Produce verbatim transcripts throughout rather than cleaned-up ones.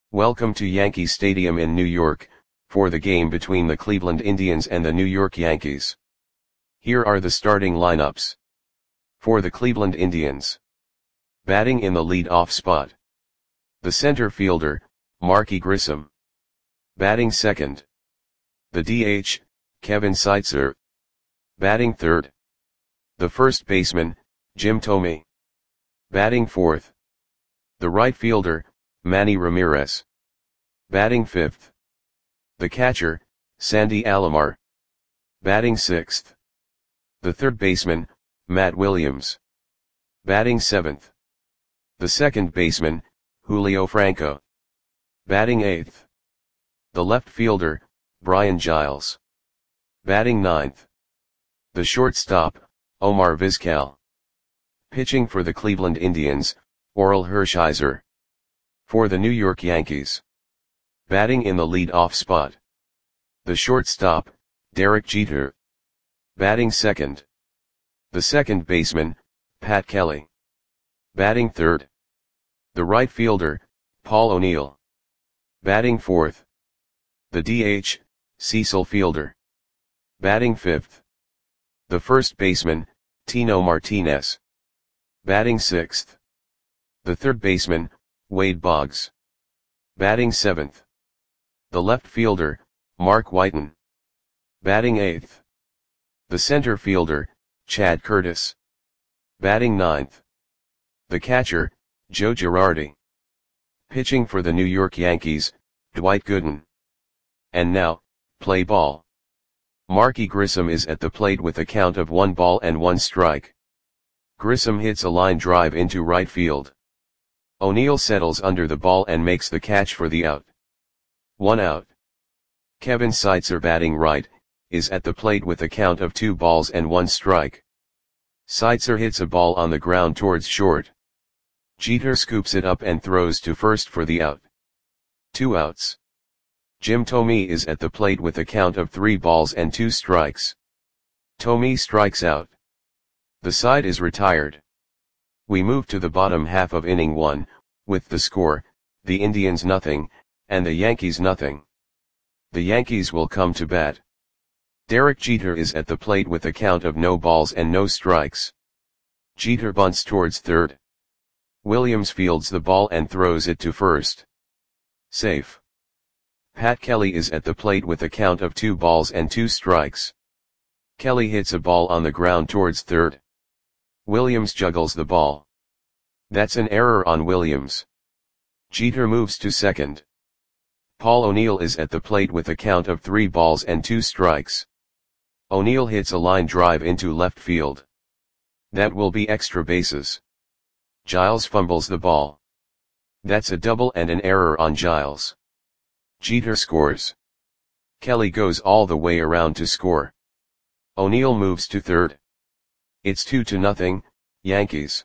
Welcome to Yankee Stadium in New York, for the game between the Cleveland Indians and the New York Yankees. Here are the starting lineups. For the Cleveland Indians. Batting in the lead-off spot. The center fielder, Marky Grissom. Batting second. The D H, Kevin Seitzer. Batting third. The first baseman, Jim Thome. Batting fourth. The right fielder, Manny Ramirez. Batting fifth. The catcher, Sandy Alomar. Batting sixth. The third baseman, Matt Williams. Batting seventh. The second baseman, Julio Franco. Batting eighth. The left fielder, Brian Giles. Batting ninth. The shortstop, Omar Vizquel. Pitching for the Cleveland Indians, Orel Hershiser. For the New York Yankees. Batting in the lead-off spot. The shortstop, Derek Jeter. Batting second. The second baseman, Pat Kelly. Batting third. The right fielder, Paul O'Neill. Batting fourth. The D H, Cecil Fielder. Batting fifth. The first baseman, Tino Martinez. Batting sixth. The third baseman, Wade Boggs. Batting seventh. The left fielder, Mark Whiten. Batting eighth. The center fielder, Chad Curtis. Batting ninth. The catcher, Joe Girardi. Pitching for the New York Yankees, Dwight Gooden. And now, play ball. Marky Grissom is at the plate with a count of one ball and one strike. Grissom hits a line drive into right field. O'Neill settles under the ball and makes the catch for the out. One out. Kevin Seitzer, batting right, is at the plate with a count of two balls and one strike. Seitzer hits a ball on the ground towards short. Jeter scoops it up and throws to first for the out. Two outs. Jim Thome is at the plate with a count of three balls and two strikes. Thome strikes out. The side is retired. We move to the bottom half of inning one, with the score, the Indians nothing, and the Yankees nothing. The Yankees will come to bat. Derek Jeter is at the plate with a count of no balls and no strikes. Jeter bunts towards third. Williams fields the ball and throws it to first. Safe. Pat Kelly is at the plate with a count of two balls and two strikes. Kelly hits a ball on the ground towards third. Williams juggles the ball. That's an error on Williams. Jeter moves to second. Paul O'Neill is at the plate with a count of three balls and two strikes. O'Neill hits a line drive into left field. That will be extra bases. Giles fumbles the ball. That's a double and an error on Giles. Jeter scores. Kelly goes all the way around to score. O'Neill moves to third. It's two to nothing, Yankees.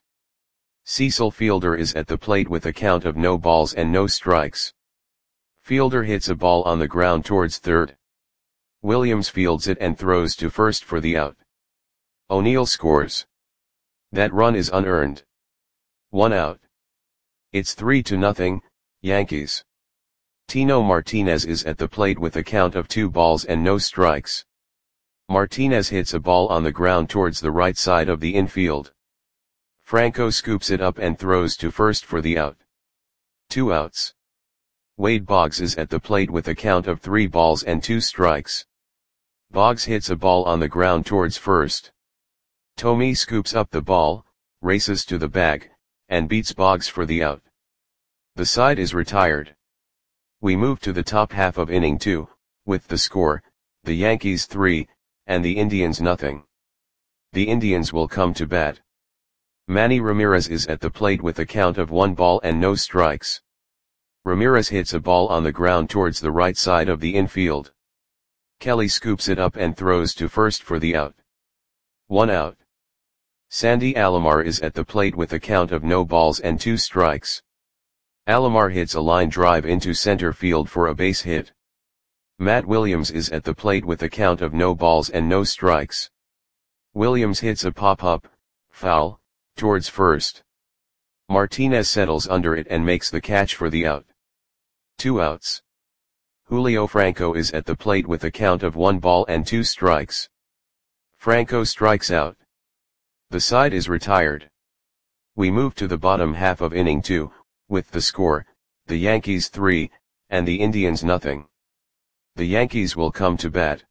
Cecil Fielder is at the plate with a count of no balls and no strikes. Fielder hits a ball on the ground towards third. Williams fields it and throws to first for the out. O'Neill scores. That run is unearned. One out. It's three to nothing, Yankees. Tino Martinez is at the plate with a count of two balls and no strikes. Martinez hits a ball on the ground towards the right side of the infield. Franco scoops it up and throws to first for the out. Two outs. Wade Boggs is at the plate with a count of three balls and two strikes. Boggs hits a ball on the ground towards first. Thome scoops up the ball, races to the bag, and beats Boggs for the out. The side is retired. We move to the top half of inning two, with the score, the Yankees three, and the Indians nothing. The Indians will come to bat. Manny Ramirez is at the plate with a count of one ball and no strikes. Ramirez hits a ball on the ground towards the right side of the infield. Kelly scoops it up and throws to first for the out. One out. Sandy Alomar is at the plate with a count of no balls and two strikes. Alomar hits a line drive into center field for a base hit. Matt Williams is at the plate with a count of no balls and no strikes. Williams hits a pop-up, foul, towards first. Martinez settles under it and makes the catch for the out. Two outs. Julio Franco is at the plate with a count of one ball and two strikes. Franco strikes out. The side is retired. We move to the bottom half of inning two, with the score, the Yankees three, and the Indians nothing. The Yankees will come to bat.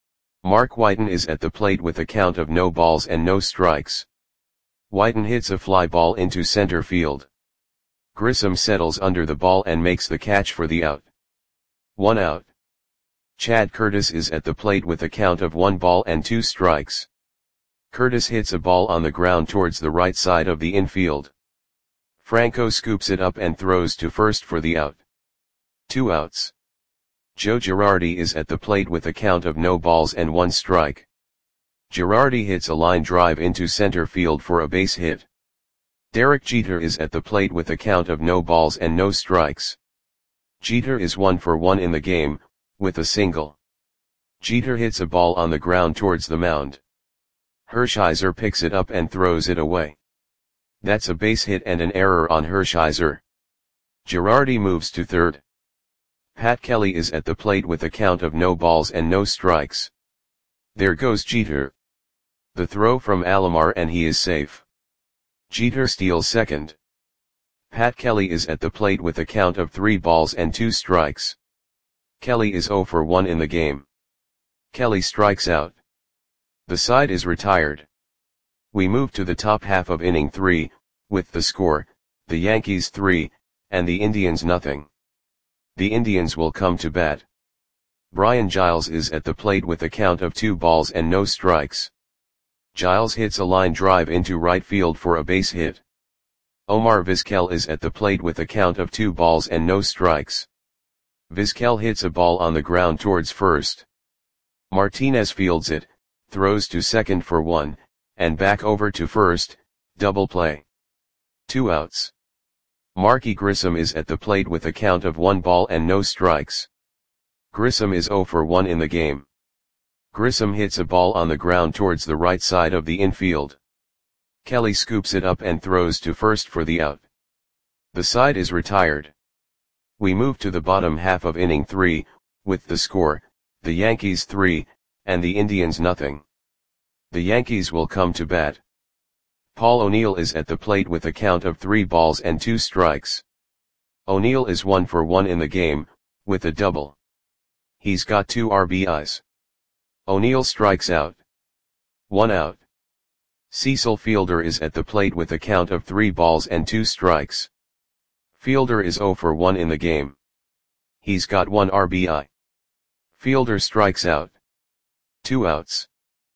Mark Whiten is at the plate with a count of no balls and no strikes. Whiten hits a fly ball into center field. Grissom settles under the ball and makes the catch for the out. One out. Chad Curtis is at the plate with a count of one ball and two strikes. Curtis hits a ball on the ground towards the right side of the infield. Franco scoops it up and throws to first for the out. Two outs. Joe Girardi is at the plate with a count of no balls and one strike. Girardi hits a line drive into center field for a base hit. Derek Jeter is at the plate with a count of no balls and no strikes. Jeter is one for one in the game, with a single. Jeter hits a ball on the ground towards the mound. Hershiser picks it up and throws it away. That's a base hit and an error on Hershiser. Girardi moves to third. Pat Kelly is at the plate with a count of no balls and no strikes. There goes Jeter. The throw from Alomar and he is safe. Jeter steals second. Pat Kelly is at the plate with a count of three balls and two strikes. Kelly is zero for one in the game. Kelly strikes out. The side is retired. We move to the top half of inning three, with the score, the Yankees three, and the Indians nothing. The Indians will come to bat. Brian Giles is at the plate with a count of two balls and no strikes. Giles hits a line drive into right field for a base hit. Omar Vizquel is at the plate with a count of two balls and no strikes. Vizquel hits a ball on the ground towards first. Martinez fields it, throws to second for one, and back over to first, double play. Two outs. Marky Grissom is at the plate with a count of one ball and no strikes. Grissom is zero for one in the game. Grissom hits a ball on the ground towards the right side of the infield. Kelly scoops it up and throws to first for the out. The side is retired. We move to the bottom half of inning three, with the score, the Yankees three, and the Indians nothing. The Yankees will come to bat. Paul O'Neill is at the plate with a count of three balls and two strikes. O'Neill is one for one in the game, with a double. He's got two R B Is. O'Neill strikes out. One out. Cecil Fielder is at the plate with a count of three balls and two strikes. Fielder is zero for one in the game. He's got one R B I. Fielder strikes out. Two outs.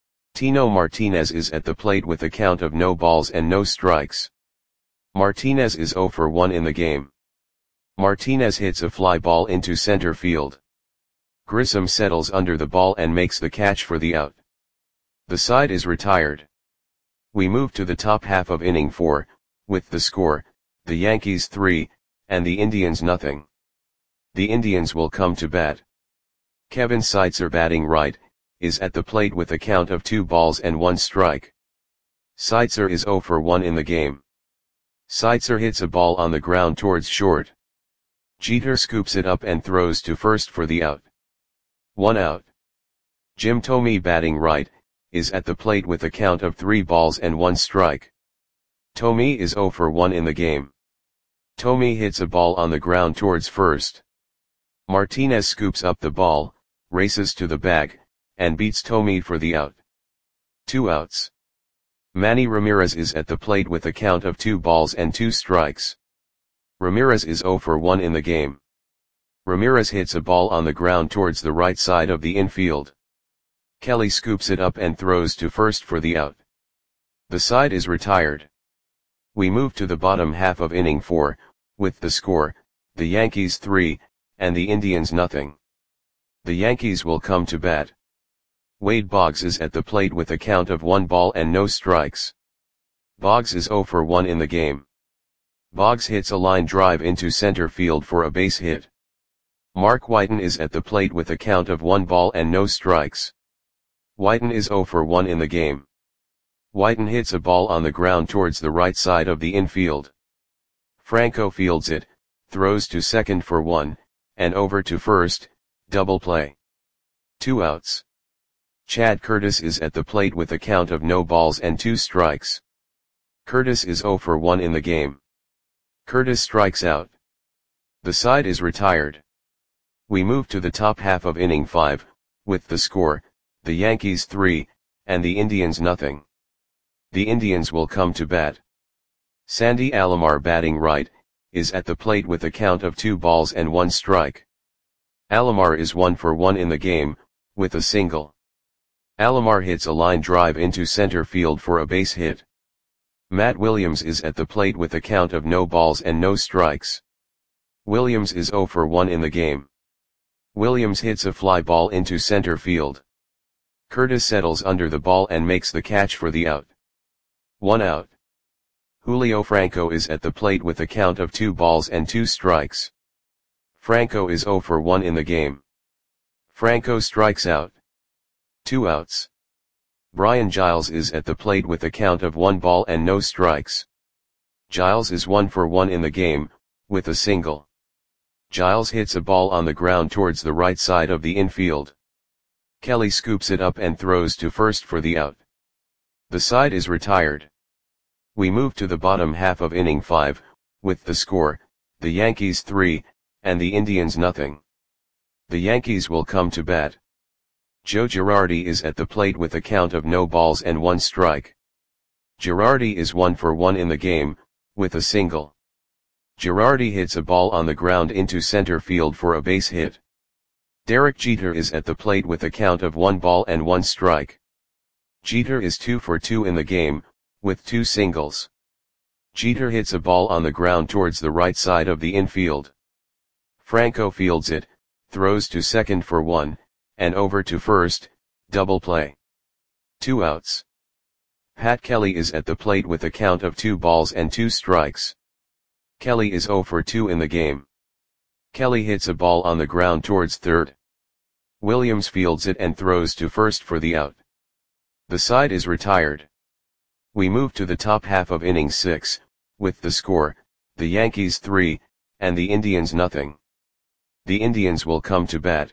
Tino Martinez is at the plate with a count of no balls and no strikes. Martinez is zero for one in the game. Martinez hits a fly ball into center field. Grissom settles under the ball and makes the catch for the out. The side is retired. We move to the top half of inning four, with the score, the Yankees three, and the Indians nothing. The Indians will come to bat. Kevin Seitzer, batting right, is at the plate with a count of two balls and one strike. Seitzer is zero for one in the game. Seitzer hits a ball on the ground towards short. Jeter scoops it up and throws to first for the out. One out. Jim Thome, batting right, is at the plate with a count of three balls and one strike. Thome is zero for one in the game. Thome hits a ball on the ground towards first. Martinez scoops up the ball, races to the bag, and beats Thome for the out. Two outs. Manny Ramirez is at the plate with a count of two balls and two strikes. Ramirez is zero for one in the game. Ramirez hits a ball on the ground towards the right side of the infield. Kelly scoops it up and throws to first for the out. The side is retired. We move to the bottom half of inning four, with the score, the Yankees three, and the Indians nothing. The Yankees will come to bat. Wade Boggs is at the plate with a count of one ball and no strikes. Boggs is zero for one in the game. Boggs hits a line drive into center field for a base hit. Mark Whiten is at the plate with a count of one ball and no strikes. Whiten is zero for one in the game. Whiten hits a ball on the ground towards the right side of the infield. Franco fields it, throws to second for one, and over to first, double play. Two outs. Chad Curtis is at the plate with a count of no balls and two strikes. Curtis is oh for one in the game. Curtis strikes out. The side is retired. We move to the top half of inning five, with the score, the Yankees three, and the Indians nothing. The Indians will come to bat. Sandy Alomar, batting right, is at the plate with a count of two balls and one strike. Alomar is one for one in the game, with a single. Alomar hits a line drive into center field for a base hit. Matt Williams is at the plate with a count of no balls and no strikes. Williams is oh for one in the game. Williams hits a fly ball into center field. Curtis settles under the ball and makes the catch for the out. One out. Julio Franco is at the plate with a count of two balls and two strikes. Franco is oh for one in the game. Franco strikes out. Two outs. Brian Giles is at the plate with a count of one ball and no strikes. Giles is one for one in the game, with a single. Giles hits a ball on the ground towards the right side of the infield. Kelly scoops it up and throws to first for the out. The side is retired. We move to the bottom half of inning five, with the score, the Yankees three, and the Indians nothing. The Yankees will come to bat. Joe Girardi is at the plate with a count of no balls and one strike. Girardi is one for one in the game, with a single. Girardi hits a ball on the ground into center field for a base hit. Derek Jeter is at the plate with a count of one ball and one strike. Jeter is two for two in the game, with two singles. Jeter hits a ball on the ground towards the right side of the infield. Franco fields it, throws to second for one, and over to first, double play. Two outs. Pat Kelly is at the plate with a count of two balls and two strikes. Kelly is oh for two in the game. Kelly hits a ball on the ground towards third. Williams fields it and throws to first for the out. The side is retired. We move to the top half of inning six, with the score, the Yankees three, and the Indians nothing. The Indians will come to bat.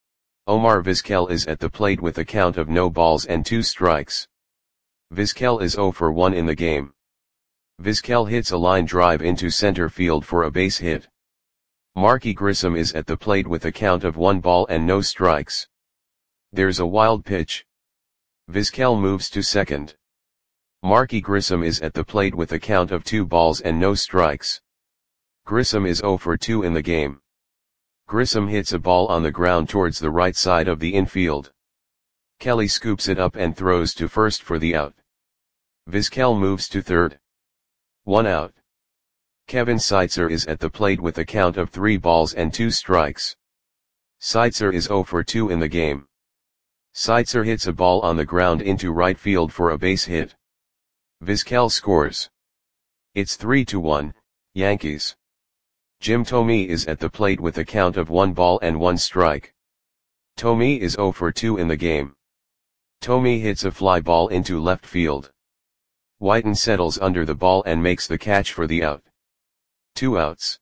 Omar Vizquel is at the plate with a count of no balls and two strikes. Vizquel is oh for one in the game. Vizquel hits a line drive into center field for a base hit. Marky Grissom is at the plate with a count of one ball and no strikes. There's a wild pitch. Vizquel moves to second. Marky Grissom is at the plate with a count of two balls and no strikes. Grissom is oh for two in the game. Grissom hits a ball on the ground towards the right side of the infield. Kelly scoops it up and throws to first for the out. Vizquel moves to third. One out. Kevin Seitzer is at the plate with a count of three balls and two strikes. Seitzer is oh for two in the game. Seitzer hits a ball on the ground into right field for a base hit. Vizquel scores. It's three to one, Yankees. Jim Thome is at the plate with a count of one ball and one strike. Thome is oh for two in the game. Thome hits a fly ball into left field. Whiten settles under the ball and makes the catch for the out. Two outs.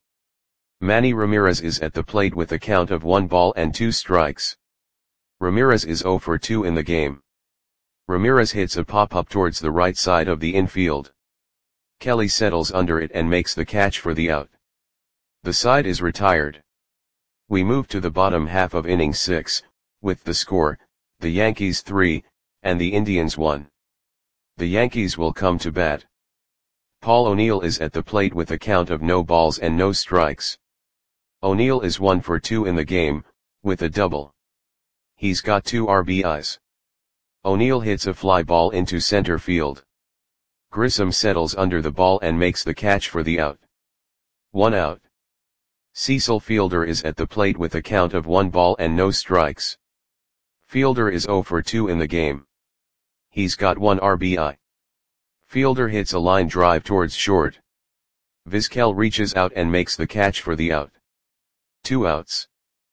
Manny Ramirez is at the plate with a count of one ball and two strikes. Ramirez is oh for two in the game. Ramirez hits a pop-up towards the right side of the infield. Kelly settles under it and makes the catch for the out. The side is retired. We move to the bottom half of inning six, with the score, the Yankees three, and the Indians one. The Yankees will come to bat. Paul O'Neill is at the plate with a count of no balls and no strikes. O'Neill is one for two in the game, with a double. He's got two R B Is. O'Neill hits a fly ball into center field. Grissom settles under the ball and makes the catch for the out. One out. Cecil Fielder is at the plate with a count of one ball and no strikes. Fielder is oh for two in the game. He's got one R B I. Fielder hits a line drive towards short. Vizquel reaches out and makes the catch for the out. Two outs.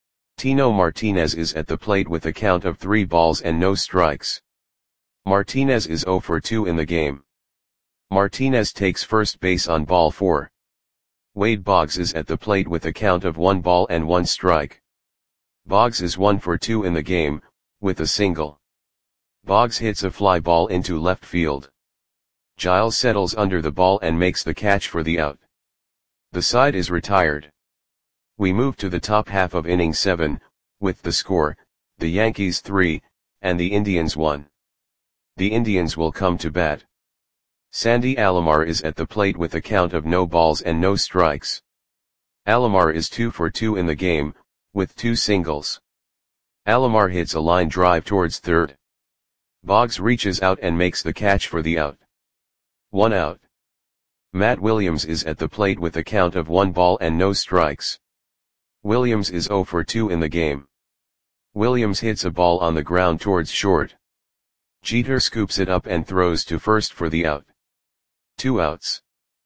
Tino Martinez is at the plate with a count of three balls and no strikes. Martinez is oh for two in the game. Martinez takes first base on ball four. Wade Boggs is at the plate with a count of one ball and one strike. Boggs is one for two in the game, with a single. Boggs hits a fly ball into left field. Giles settles under the ball and makes the catch for the out. The side is retired. We move to the top half of inning seven, with the score, the Yankees three, and the Indians one. The Indians will come to bat. Sandy Alomar is at the plate with a count of no balls and no strikes. Alomar is two for two in the game, with two singles. Alomar hits a line drive towards third. Boggs reaches out and makes the catch for the out. One out. Matt Williams is at the plate with a count of one ball and no strikes. Williams is zero for two in the game. Williams hits a ball on the ground towards short. Jeter scoops it up and throws to first for the out. Two outs.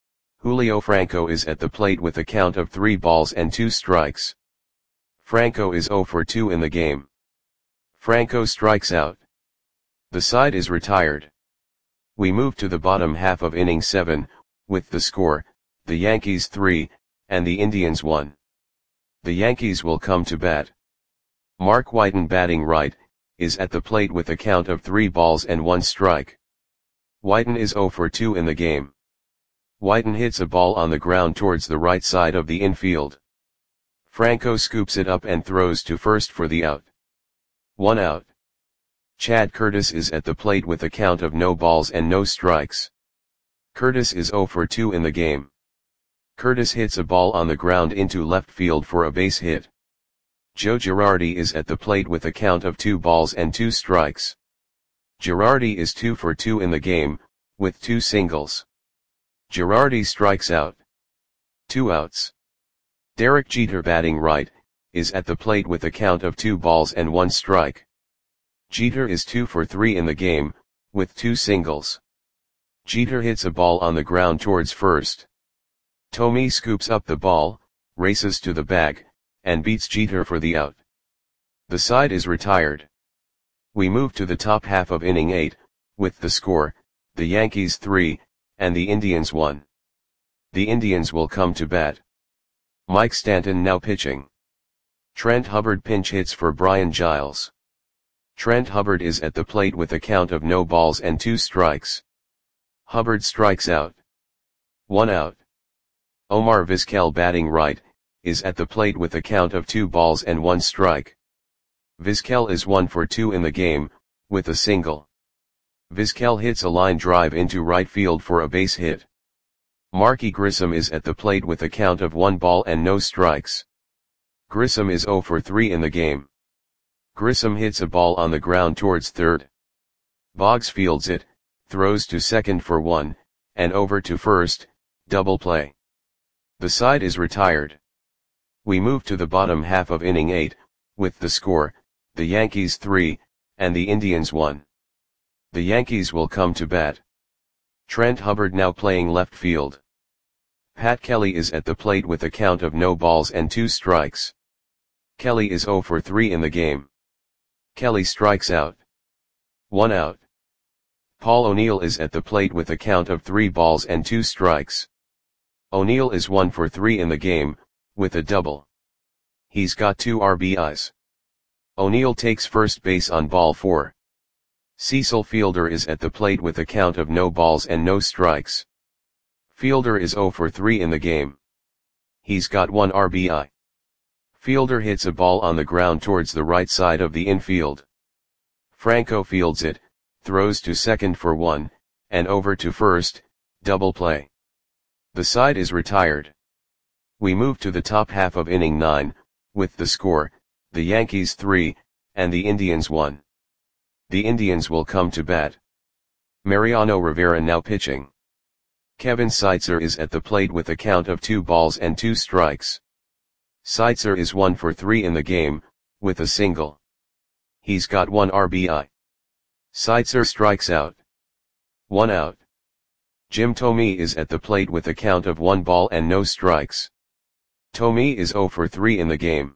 Julio Franco is at the plate with a count of three balls and two strikes. Franco is zero for two in the game. Franco strikes out. The side is retired. We move to the bottom half of inning seven, with the score, the Yankees three, and the Indians one. The Yankees will come to bat. Mark Whiten, batting right, is at the plate with a count of three balls and one strike. Whiten is zero for two in the game. Whiten hits a ball on the ground towards the right side of the infield. Franco scoops it up and throws to first for the out. One out. Chad Curtis is at the plate with a count of no balls and no strikes. Curtis is zero for two in the game. Curtis hits a ball on the ground into left field for a base hit. Joe Girardi is at the plate with a count of two balls and two strikes. Girardi is two for two in the game, with two singles. Girardi strikes out. Two outs. Derek Jeter, batting right, is at the plate with a count of two balls and one strike. Jeter is two for three in the game, with two singles. Jeter hits a ball on the ground towards first. Tommy scoops up the ball, races to the bag, and beats Jeter for the out. The side is retired. We move to the top half of inning eight, with the score, the Yankees three, and the Indians one. The Indians will come to bat. Mike Stanton now pitching. Trent Hubbard pinch hits for Brian Giles. Trent Hubbard is at the plate with a count of no balls and two strikes. Hubbard strikes out. One out. Omar Vizquel, batting right, is at the plate with a count of two balls and one strike. Vizquel is one for two in the game, with a single. Vizquel hits a line drive into right field for a base hit. Marky Grissom is at the plate with a count of one ball and no strikes. Grissom is zero for three in the game. Grissom hits a ball on the ground towards third. Boggs fields it, throws to second for one, and over to first, double play. The side is retired. We move to the bottom half of inning eight, with the score, the Yankees three, and the Indians one. The Yankees will come to bat. Trent Hubbard now playing left field. Pat Kelly is at the plate with a count of no balls and two strikes. Kelly is zero for three in the game. Kelly strikes out. One out. Paul O'Neill is at the plate with a count of three balls and two strikes. O'Neill is one for three in the game, with a double. He's got two R B Is. O'Neill takes first base on ball four. Cecil Fielder is at the plate with a count of no balls and no strikes. Fielder is zero for three in the game. He's got one R B I. Fielder hits a ball on the ground towards the right side of the infield. Franco fields it, throws to second for one, and over to first, double play. The side is retired. We move to the top half of inning nine, with the score, the Yankees three, and the Indians one. The Indians will come to bat. Mariano Rivera now pitching. Kevin Seitzer is at the plate with a count of two balls and two strikes. Seitzer is one for three in the game, with a single. He's got one R B I. Seitzer strikes out. One out. Jim Thome is at the plate with a count of one ball and no strikes. Thome is zero for three in the game.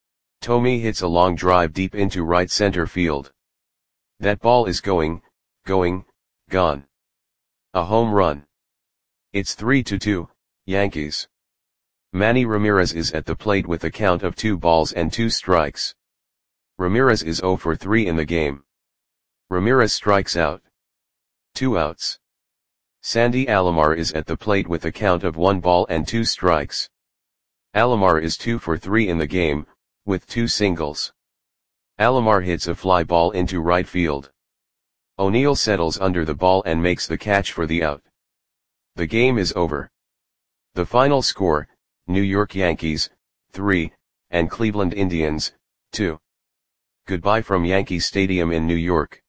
Thome hits a long drive deep into right center field. That ball is going, going, gone. A home run. It's three to two, Yankees. Manny Ramirez is at the plate with a count of two balls and two strikes. Ramirez is zero for three in the game. Ramirez strikes out. Two outs. Sandy Alomar is at the plate with a count of one ball and two strikes. Alomar is two for three in the game, with two singles. Alomar hits a fly ball into right field. O'Neill settles under the ball and makes the catch for the out. The game is over. The final score, New York Yankees, three, and Cleveland Indians, two. Goodbye from Yankee Stadium in New York.